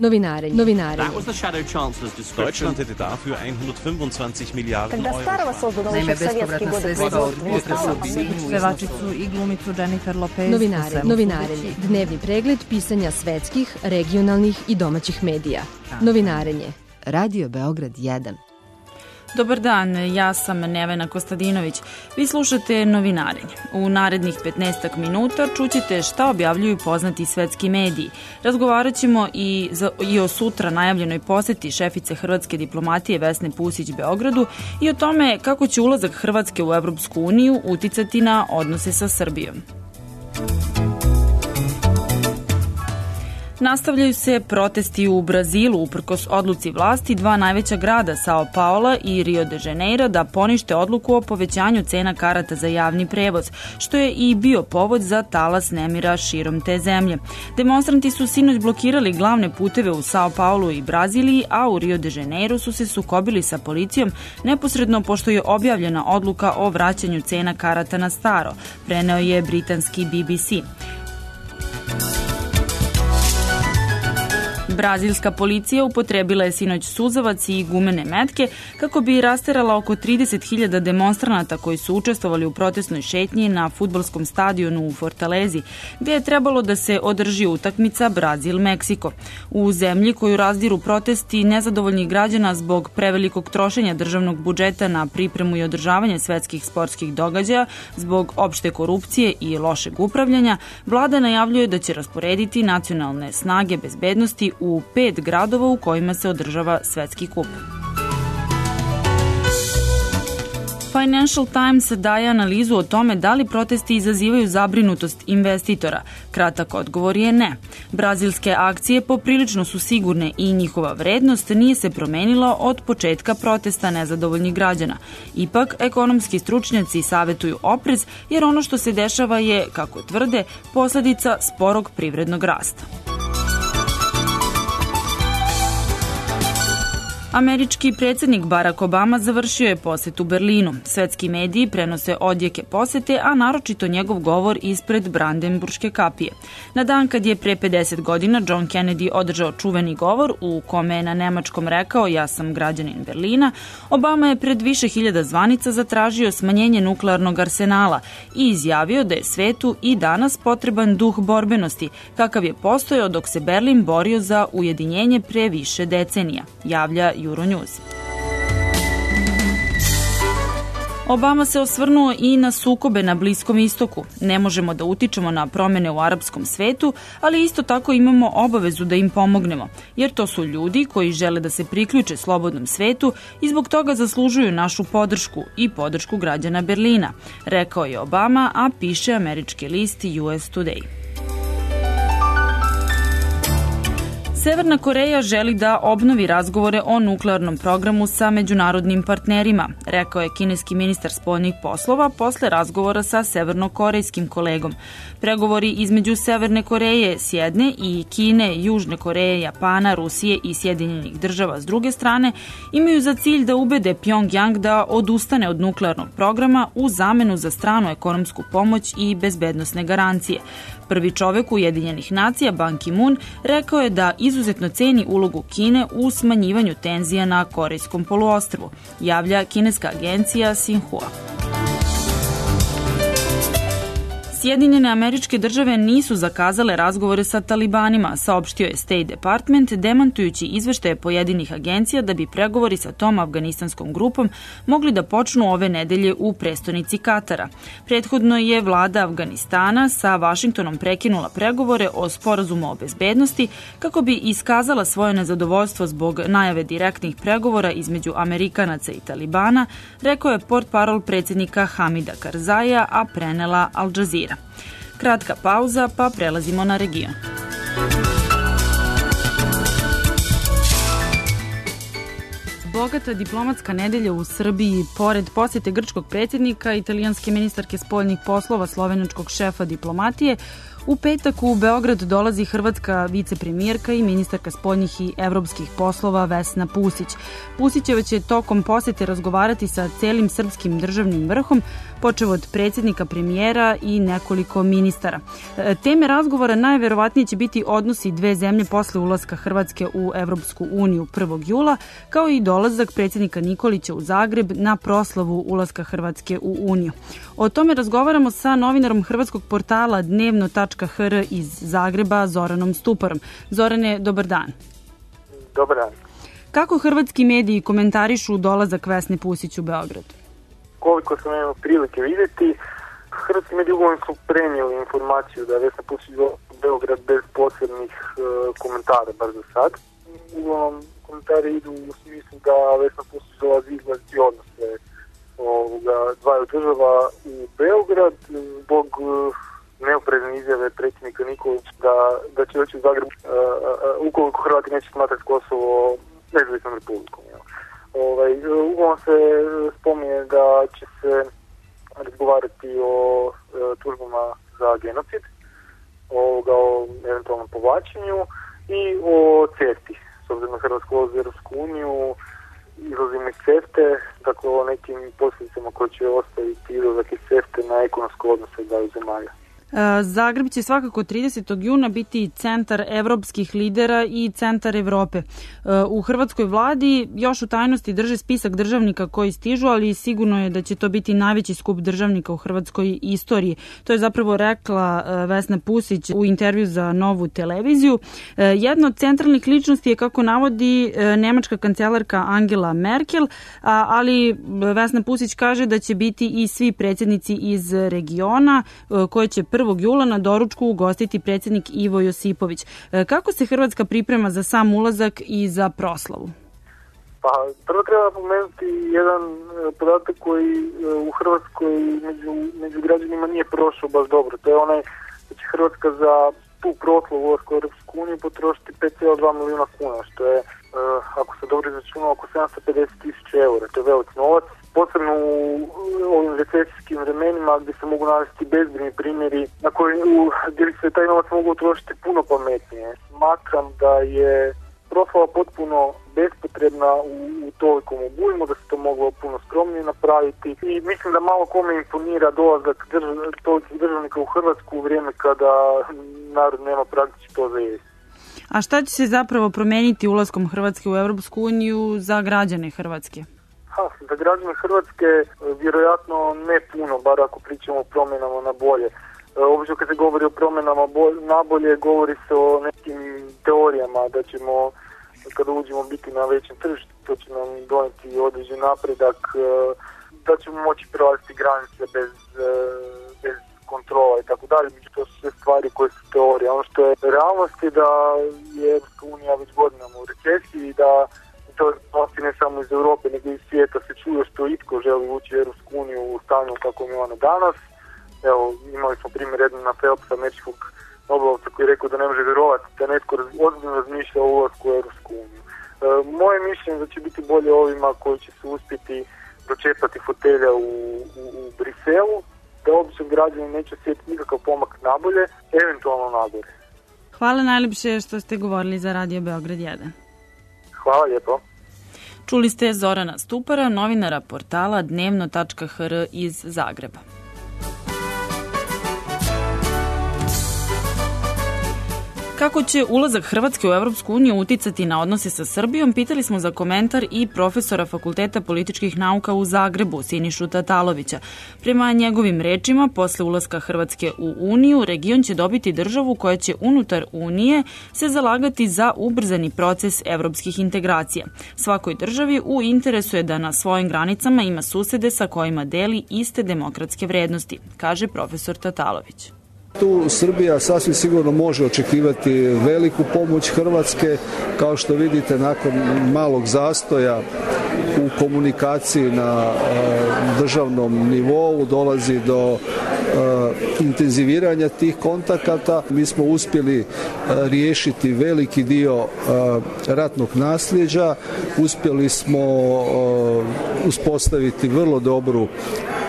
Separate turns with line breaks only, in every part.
Novinarenje.
Deutschland hätte dafür 125 Milijarden Euro.
Naime, bespovratna sredstva od pevačicu i glumicu Jennifer Lopez.
Novinarenje. Dnevni pregled pisanja svetskih, regionalnih i domaćih medija. Novinarenje. Radio Beograd 1.
Dobar dan, ja sam Nevena Kostadinović. Vi slušate Novinarenje. U narednih 15 minuta čućete šta objavljuju poznati svetski mediji. Razgovarat ćemo i o sutra najavljenoj poseti šefice hrvatske diplomatije Vesne Pusić Beogradu i o tome kako će ulazak Hrvatske u Evropsku uniju uticati na odnose sa Srbijom. Nastavljaju se protesti u Brazilu uprkos odluci vlasti dva najveća grada Sao Paula i Rio de Janeiro da ponište odluku o povećanju cena karata za javni prevoz, što je i bio povod za talas nemira širom te zemlje. Demonstranti su sinoć blokirali glavne puteve u Sao Paulu i Braziliji, a u Rio de Janeiro su se sukobili sa policijom neposredno pošto je objavljena odluka o vraćanju cena karata na staro, preneo je britanski BBC. Brazilska policija upotrebila je sinoć suzavac i gumene metke kako bi rasterala oko 30.000 demonstranata koji su učestvovali u protestnoj šetnji na fudbalskom stadionu u Fortalezi, gde je trebalo da se održi utakmica Brazil-Meksiko. U zemlji koju razdiru protesti nezadovoljnih građana zbog prevelikog trošenja državnog budžeta na pripremu i održavanje svetskih sportskih događaja, zbog opšte korupcije i lošeg upravljanja, vlada najavljuje da će rasporediti nacionalne snage bezbednosti u 5 gradova u kojima se održava svetski kup. Financial Times daje analizu o tome da li protesti izazivaju zabrinutost investitora. Kratak odgovor je ne. Brazilske akcije poprilično su sigurne i njihova vrednost nije se promenila od početka protesta nezadovoljnih građana. Ipak, ekonomski stručnjaci savetuju oprez jer ono što se dešava je, kako tvrde, posledica sporog privrednog rasta. Američki predsjednik Barack Obama završio je posetu Berlinu. Svetski mediji prenose odjeke posete, a naročito njegov govor ispred Brandenburške kapije. Na dan kad je pre 50 godina John Kennedy održao čuveni govor u kome je na nemačkom rekao "Ja sam građanin Berlina", Obama je pred više hiljada zvanica zatražio smanjenje nuklearnog arsenala i izjavio da je svetu i danas potreban duh borbenosti, kakav je postojao dok se Berlin borio za ujedinjenje pre više decenija, javlja Euronews. Obama se osvrnuo i na sukobe na Bliskom istoku. Ne možemo da utičemo na promene u arapskom svetu, ali isto tako imamo obavezu da im pomognemo, jer to su ljudi koji žele da se priključe slobodnom svetu i zbog toga zaslužuju našu podršku i podršku građana Berlina, rekao je Obama, a piše američki list US Today. Severna Koreja želi da obnovi razgovore o nuklearnom programu sa međunarodnim partnerima, rekao je kineski ministar spoljnih poslova posle razgovora sa severnokorejskim kolegom. Pregovori između Severne Koreje s jedne i Kine, Južne Koreje, Japana, Rusije i Sjedinjenih država s druge strane imaju za cilj da ubede Pjongjang da odustane od nuklearnog programa u zamenu za stranu ekonomsku pomoć i bezbednosne garancije. Prvi čovek Ujedinjenih nacija, Ban Ki-moon, rekao je da izuzetno ceni ulogu Kine u smanjivanju tenzija na Korejskom poluostrvu, javlja kineska agencija Xinhua. Sjedinjene Američke Države nisu zakazale razgovore sa talibanima, saopštio je State Department, demantujući izveštaje pojedinih agencija da bi pregovori sa tom afganistanskom grupom mogli da počnu ove nedelje u prestonici Katara. Prethodno je vlada Afganistana sa Vašingtonom prekinula pregovore o sporazumu o bezbednosti kako bi iskazala svoje nezadovoljstvo zbog najave direktnih pregovora između Amerikanaca i Talibana, rekao je portparol predsjednika Hamida Karzaija, a prenela Al Jazeera. Kratka pauza, pa prelazimo na region. Bogata diplomatska nedelja u Srbiji, pored posete grčkog predsjednika, italijanske ministarke spoljnih poslova, slovenačkog šefa diplomatije, U petak u Beograd dolazi hrvatska vicepremijerka i ministarka spoljnih i evropskih poslova Vesna Pusić. Pusićeva će tokom posete razgovarati sa celim srpskim državnim vrhom, počev od predsjednika, premijera i nekoliko ministara. Teme razgovora najverovatnije će biti odnosi dve zemlje posle ulaska Hrvatske u Evropsku uniju 1. jula, kao i dolazak predsjednika Nikolića u Zagreb na proslavu ulaska Hrvatske u Uniju. O tome razgovaramo sa novinarom hrvatskog portala dnevno.hr iz Zagreba, Zoranom Stuparom. Zorane, dobar dan.
Dobar dan.
Kako hrvatski mediji komentarišu dolazak Vesne Pusić u Beograd?
Koliko sam imao prilike vidjeti, hrvatski mediji uglavnom su prenijeli informaciju da je Vesna Pusić u Beograd bez posebnih komentara, bar za sad. Uglavnom komentari idu u smislu da Vesna Pusić dolazi izgledati odnose dvaju država u Beograd zbog neoprezne izjave predsjednika Nikolića da će doći u Zagreb ukoliko Hrvati neće smatrati Kosovo nezavisnom republikom. Uglavnom se spominje da će se razgovarati o tužbama za genocid, o eventualnom povlačenju i o CEFTA-i, s obzirom na Hrvatsku ulazi u Europsku uniju, izlazimo iz CEFTA-e, dakle o nekim posljedicama koje će ostaviti izlazak iz CEFTA-e na ekonomske odnose dvaju zemalja.
Zagreb će svakako 30. juna biti centar evropskih lidera i centar Evrope. U hrvatskoj vladi još u tajnosti drže spisak državnika koji stižu, ali sigurno je da će to biti najveći skup državnika u hrvatskoj istoriji. To je zapravo rekla Vesna Pusić u intervju za Novu televiziju. Jedna od centralnih ličnosti je, kako navodi, nemačka kancelarka Angela Merkel, ali Vesna Pusić kaže da će biti i svi predsjednici iz regiona koje će 1. jula na doručku ugostiti predsjednik Ivo Josipović. Kako se Hrvatska priprema za sam ulazak i za proslavu?
Pa, prvo treba pomenuti jedan podatak koji u Hrvatskoj među građanima nije prošao baš dobro. To je onaj da će Hrvatska za tu proslavu ulaska u Europsku uniju potrošiti 5,2 milijuna kuna, što je, ako se dobro izračuna, oko 750.000 eura. To je velik novac. Posebno u ovim recesijskim vremenima gdje se mogu navesti bezbrojni primjeri gdje bi se taj novac mogu utrošiti puno pametnije. Smatram da je proslava potpuno bespotrebna u tolikom obujmu, da se to moglo puno skromnije napraviti i mislim da malo kome imponira dolazak tolikih državnika u Hrvatsku u vrijeme kada narod nema praktički to za jesti.
A šta će se zapravo promijeniti ulaskom Hrvatske u Europsku uniju za građane Hrvatske?
Za građane Hrvatske vjerojatno ne puno, bar ako pričamo o promjenama na bolje. Obično kad se govori o promjenama na bolje, govori se o nekim teorijama da ćemo, kada uđemo, biti na većem tržištu, to će nam donijeti određen napredak, da ćemo moći prelaziti granice bez kontrola i tako dalje. Međutim, to su sve stvari koje su teorije. Ono što je realnost je da je Europska unija već godinama u recesiji i da to je ne samo iz Europe, nego iz svijeta se čuje što itko želi ući u Europsku uniju u stanju kako je ona danas. Evo, imali smo primjer Edmunda Phelpsa, američkog nobelovca, koji je rekao da ne može vjerovati da netko ozbiljno razmišlja o ulasku u Europsku uniju. Moje mišljenje da će biti bolje ovima koji će se uspjeti dočepati fotelja u Briselu, da obično građani neće osjetiti nikakav pomak nabolje, eventualno nagore.
Hvala najljepše što ste govorili za Radio Beograd 1.
Hvala lijepo.
Čuli ste Zorana Stupara, novinara portala dnevno.hr iz Zagreba. Kako će ulazak Hrvatske u Evropsku uniju uticati na odnose sa Srbijom, pitali smo za komentar i profesora Fakulteta političkih nauka u Zagrebu, Sinišu Tatalovića. Prema njegovim rečima, posle ulaska Hrvatske u Uniju, region će dobiti državu koja će unutar Unije se zalagati za ubrzani proces evropskih integracija. Svakoj državi u interesu je da na svojim granicama ima susede sa kojima deli iste demokratske vrednosti, kaže profesor Tatalović.
Tu Srbija sasvim sigurno može očekivati veliku pomoć Hrvatske. Kao što vidite, nakon malog zastoja u komunikaciji na državnom nivou dolazi do intenziviranja tih kontakata. Mi smo uspjeli riješiti veliki dio ratnog nasljeđa, uspjeli smo uspostaviti vrlo dobru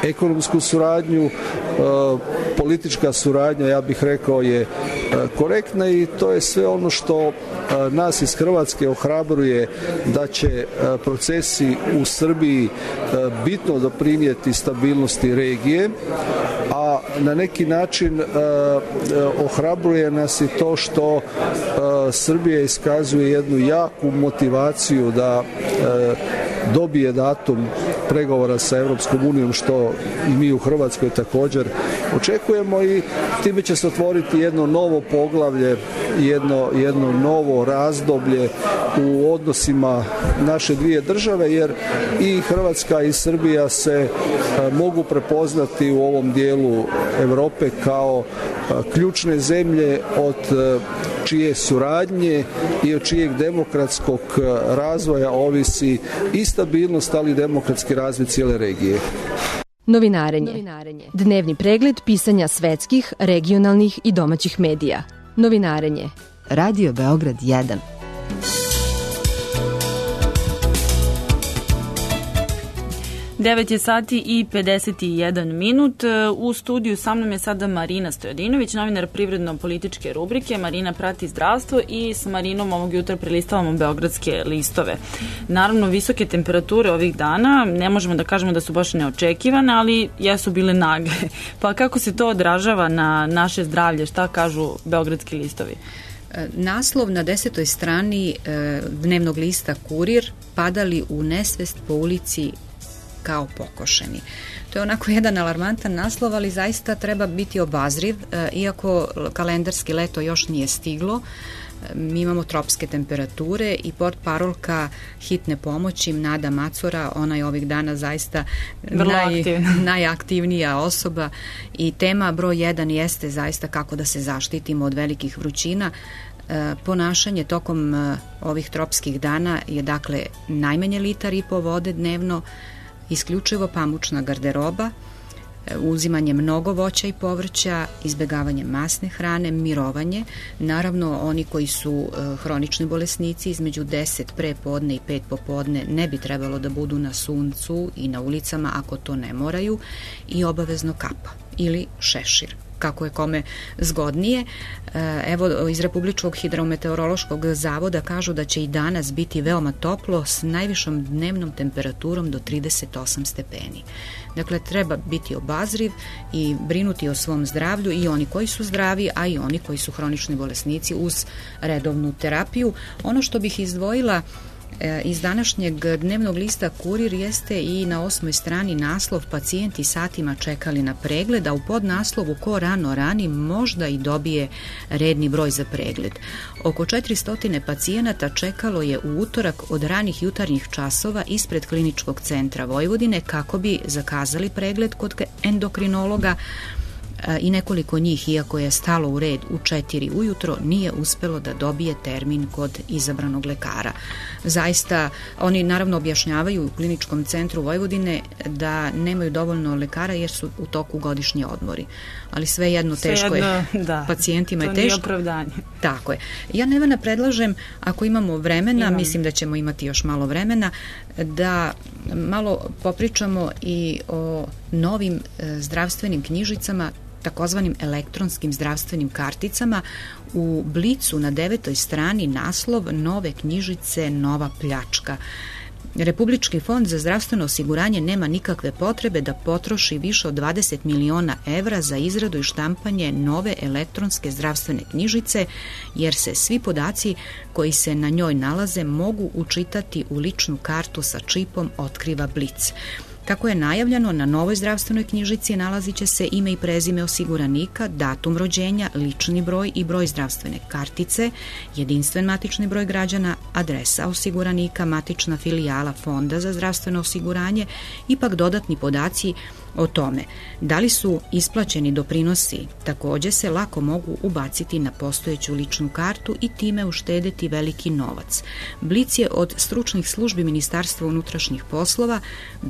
ekonomsku suradnju, politička suradnja, ja bih rekao, je korektna i to je sve ono što nas iz Hrvatske ohrabruje da će procesi u Srbiji bitno doprinijeti stabilnosti regije, a na neki način ohrabruje nas i to što Srbija iskazuje jednu jaku motivaciju da dobije datum pregovora sa Europskom unijom, što i mi u Hrvatskoj također očekujemo, i time će se otvoriti jedno novo poglavlje, jedno novo razdoblje u odnosima naše dvije države, jer i Hrvatska i Srbija se mogu prepoznati u ovom dijelu Europe kao ključne zemlje od čije suradnje i od čijeg demokratskog razvoja ovisi i stabilnost, ali i demokratski razvoj cijele regije.
Novinarenje. Dnevni pregled pisanja svetskih, regionalnih i domaćih medija. Novinarenje. Radio Beograd 1.
Devet je sati i 51 minut. U studiju sa mnom je sada Marina Stojadinović, novinar privredno-političke rubrike. Marina prati zdravstvo i s Marinom ovog jutra prelistavamo beogradske listove. Naravno, visoke temperature ovih dana, ne možemo da kažemo da su baš neočekivane, ali jesu bile nagle. Pa kako se to odražava na naše zdravlje? Šta kažu beogradski listovi?
Naslov na 10. strani dnevnog lista Kurir: padali u nesvest po ulici kao pokošeni. To je onako jedan alarmantan naslov, ali zaista treba biti obazriv, iako kalendarski leto još nije stiglo. Mi imamo tropske temperature i portparolka hitne pomoći Nada Macora, ona je ovih dana zaista najaktivnija osoba i tema broj 1 jeste zaista kako da se zaštitimo od velikih vrućina. Ponašanje tokom ovih tropskih dana je dakle najmanje 1,5 litara vode dnevno, isključivo pamučna garderoba, uzimanje mnogo voća i povrća, izbjegavanje masne hrane, mirovanje. Naravno, oni koji su hronični bolesnici između 10 prepodne i 5 popodne ne bi trebalo da budu na suncu i na ulicama ako to ne moraju, i obavezno kapa ili šešir, kako je kome zgodnije. Evo, iz Republičkog hidrometeorološkog zavoda kažu da će i danas biti veoma toplo s najvišom dnevnom temperaturom do 38 stepeni. Dakle, treba biti obazriv i brinuti o svom zdravlju, i oni koji su zdravi, a i oni koji su hronični bolesnici uz redovnu terapiju. Ono što bih izdvojila iz današnjeg dnevnog lista Kurir jeste i na 8. strani naslov: pacijenti satima čekali na pregled, a u podnaslovu ko rano rani možda i dobije redni broj za pregled. Oko 400 pacijenata čekalo je u utorak od ranih jutarnjih časova ispred Kliničkog centra Vojvodine kako bi zakazali pregled kod endokrinologa, i nekoliko njih, iako je stalo u red u 4 ujutro, nije uspelo da dobije termin kod izabranog lekara. Zaista, oni naravno objašnjavaju u Kliničkom centru Vojvodine da nemaju dovoljno lekara jer su u toku godišnji odmori. Ali svejedno teško je. Pacijentima je teško. To nije opravdanje. Tako je. Ja, Nevena, predlažem, ako imamo vremena, mislim da ćemo imati još malo vremena, da malo popričamo i o novim zdravstvenim knjižicama, takozvanim elektronskim zdravstvenim karticama. U Blicu na 9. strani naslov: nove knjižice, nova pljačka. Republički fond za zdravstveno osiguranje nema nikakve potrebe da potroši više od 20 miliona evra za izradu i štampanje nove elektronske zdravstvene knjižice, jer se svi podaci koji se na njoj nalaze mogu učitati u ličnu kartu sa čipom, otkriva Blic. Kako je najavljeno, na novoj zdravstvenoj knjižici nalazit će se ime i prezime osiguranika, datum rođenja, lični broj i broj zdravstvene kartice, jedinstven matični broj građana, adresa osiguranika, matična filijala Fonda za zdravstveno osiguranje, ipak dodatni podaci o tome da li su isplaćeni doprinosi također se lako mogu ubaciti na postojeću ličnu kartu i time uštedeti veliki novac. Blic je od stručnih službi Ministarstva unutrašnjih poslova dobio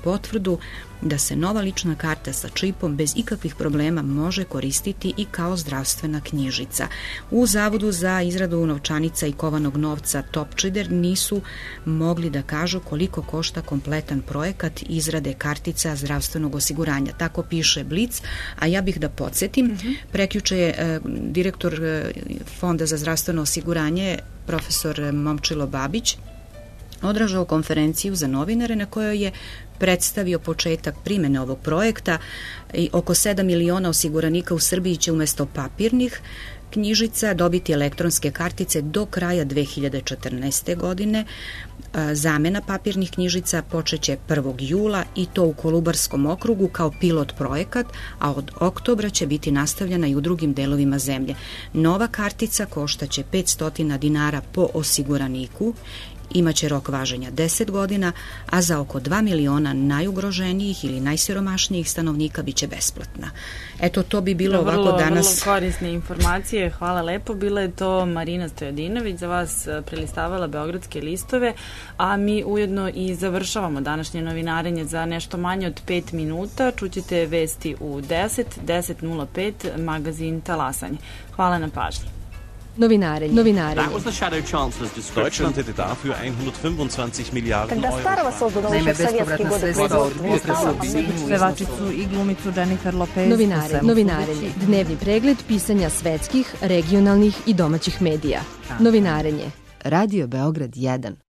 potvrdu da se nova lična karta sa čipom bez ikakvih problema može koristiti i kao zdravstvena knjižica. U Zavodu za izradu novčanica i kovanog novca Topčider nisu mogli da kažu koliko košta kompletan projekat izrade kartica zdravstvenog osiguranja. Tako piše Blic, a ja bih da podsjetim, prekjuče je direktor Fonda za zdravstveno osiguranje, profesor Momčilo Babić, održao konferenciju za novinare na kojoj je predstavio početak primene ovog projekta i oko 7 miliona osiguranika u Srbiji će umesto papirnih knjižica dobiti elektronske kartice do kraja 2014. godine. Zamena papirnih knjižica počeće 1. jula i to u Kolubarskom okrugu kao pilot projekat, a od oktobra će biti nastavljena i u drugim delovima zemlje. Nova kartica koštaće 500 dinara po osiguraniku, imaće rok važenja 10 godina, a za oko 2 miliona najugroženijih ili najsiromašnijih stanovnika biće besplatna. Eto, to bi bilo ovako danas.
Vrlo korisne informacije, hvala lepo. Bila je to Marina Stojadinović, za vas prelistavala Beogradske listove, a mi ujedno i završavamo današnje novinarenje za nešto manje od 5 minuta. Čućete vesti u 10:05, magazin Talasanje. Hvala na pažnji.
Novinarenje.
That was the Shadow Chancellor's description. Deutschland hätte dafür 125 Milliarden Euro.
Naime, bespovratna sredstva od pevačicu i glumicu Jennifer Lopez.
Novinarenje. Dnevni pregled pisanja svetskih, regionalnih i domaćih medija. Novinarenje. Radio Beograd 1.